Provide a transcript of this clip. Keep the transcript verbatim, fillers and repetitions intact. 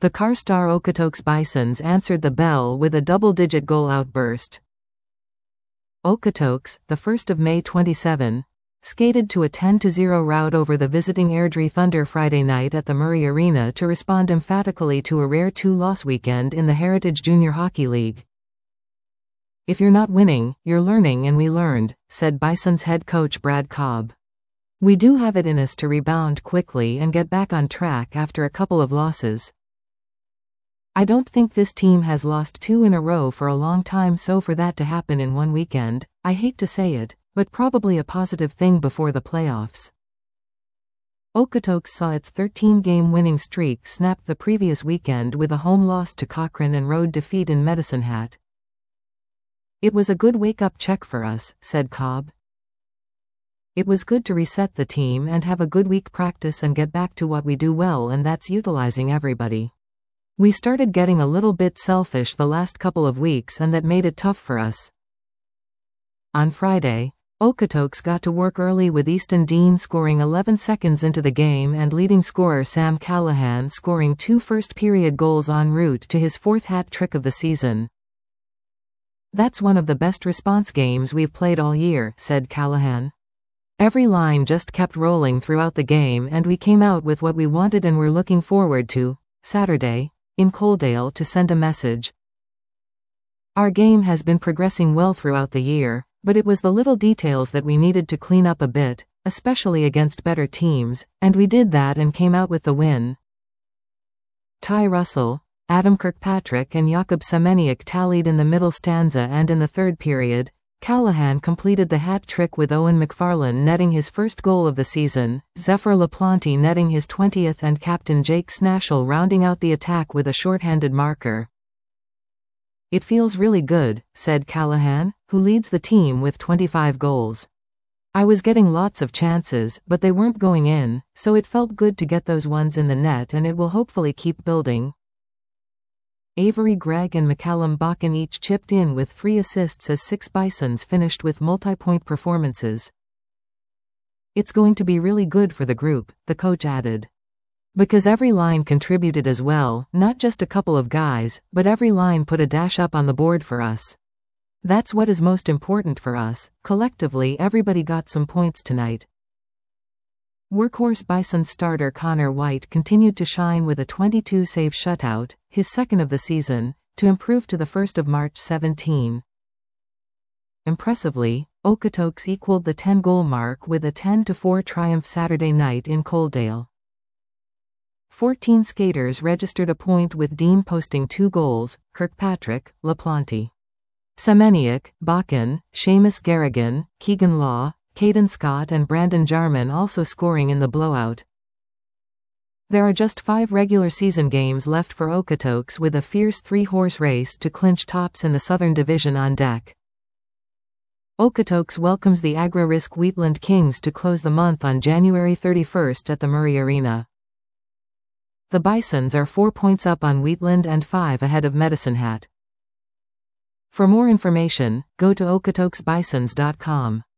The Carstar Okotoks Bisons answered the bell with a double-digit goal outburst. Okotoks, the first of May twenty-seventh, skated to a ten to zero rout over the visiting Airdrie Thunder Friday night at the Murray Arena to respond emphatically to a rare two-loss weekend in the Heritage Junior Hockey League. "If you're not winning, you're learning, and we learned," said Bison's head coach Brad Cobb. "We do have it in us to rebound quickly and get back on track after a couple of losses. I don't think this team has lost two in a row for a long time, so for that to happen in one weekend, I hate to say it, but probably a positive thing before the playoffs." Okotoks saw its thirteen-game winning streak snap the previous weekend with a home loss to Cochrane and road defeat in Medicine Hat. "It was a good wake-up check for us," said Cobb. "It was good to reset the team and have a good week practice and get back to what we do well, and that's utilizing everybody. We started getting a little bit selfish the last couple of weeks, and that made it tough for us." On Friday, Okotoks got to work early with Easton Dean scoring eleven seconds into the game and leading scorer Sam Callahan scoring two first-period goals en route to his fourth hat trick of the season. "That's one of the best response games we've played all year," said Callahan. "Every line just kept rolling throughout the game, and we came out with what we wanted, and we're looking forward to Saturday in Coaldale to send a message. Our game has been progressing well throughout the year, but it was the little details that we needed to clean up a bit, especially against better teams, and we did that and came out with the win." Ty Russell, Adam Kirkpatrick and Jakub Semeniuk tallied in the middle stanza, and in the third period, Callahan completed the hat trick with Owen McFarlane netting his first goal of the season, Zephyr LaPlante netting his twentieth, and captain Jake Snashel rounding out the attack with a shorthanded marker. "It feels really good," said Callahan, who leads the team with twenty-five goals. "I was getting lots of chances, but they weren't going in, so it felt good to get those ones in the net, and it will hopefully keep building." Avery Gregg and McCallum Bakken each chipped in with three assists as six Bisons finished with multi-point performances. "It's going to be really good for the group," the coach added. "Because every line contributed as well, not just a couple of guys, but every line put a dash up on the board for us. That's what is most important for us. Collectively, everybody got some points tonight." Workhorse Bison starter Connor White continued to shine with a twenty-two save shutout, his second of the season, to improve to the first of March seventeenth. Impressively, Okotoks equaled the ten-goal mark with a ten to four triumph Saturday night in Coaldale. fourteen skaters registered a point, with Dean posting two goals, Kirkpatrick, LaPlante, Semeniuk, Bakken, Seamus Garrigan, Keegan Law, Caden Scott and Brandon Jarman also scoring in the blowout. There are just five regular season games left for Okotoks, with a fierce three-horse race to clinch tops in the Southern Division on deck. Okotoks welcomes the Agri-Risk Wheatland Kings to close the month on January thirty-first at the Murray Arena. The Bisons are four points up on Wheatland and five ahead of Medicine Hat. For more information, go to okotoks bisons dot com.